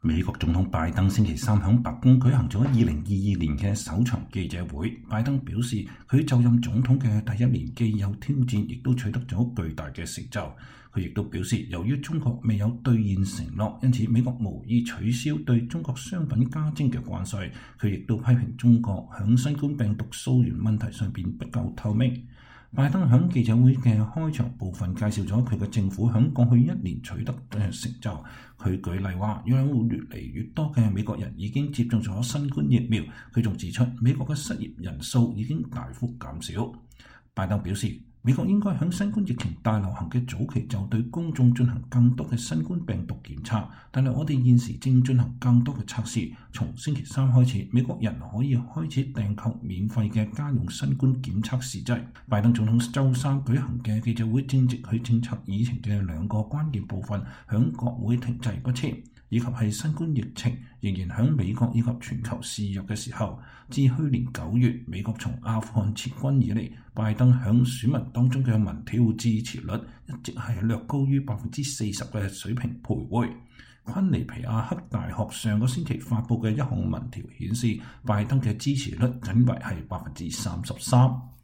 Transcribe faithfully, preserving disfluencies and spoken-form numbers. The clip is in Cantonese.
美國總統拜登星期三喺白宮舉行咗二零二二年嘅首場記者會。拜登表示，佢就任總統嘅第一年既有挑戰，亦都取得咗巨大嘅成就。佢亦都表示，由於中國未有兌現承諾，因此美國無意取消對中國商品加徵嘅關稅。佢亦都批評中國喺新冠病毒溯源問題上邊不夠透明。拜登喺記者會嘅開場部分介紹咗佢嘅政府喺過去一年取得嘅成就。佢舉例話，有越嚟越多嘅美國人已經接種咗新冠疫苗。佢仲指出，美國嘅失業人數已經大幅減少。拜登表示，美國應該喺新冠疫情大流行嘅早期就對公眾進行更多嘅新冠病毒檢測，但係我哋現時正進行更多嘅測試。從星期三開始，美國人可以開始訂購免費嘅家用新冠檢測試劑。拜登總統周三舉行嘅記者會正值佢政策議程嘅兩個關鍵部分響國會停滯不前，以及係新冠疫情仍然響美國以及全球肆虐嘅時候。自去年九月美國從阿富汗撤軍以嚟，拜登響選民當中嘅民調支持率一直係略高於百分之四十嘅水平徘徊。昆尼皮亞克大學上個星期發布嘅一項民調顯示，拜登嘅支持率僅為係百分之三十三。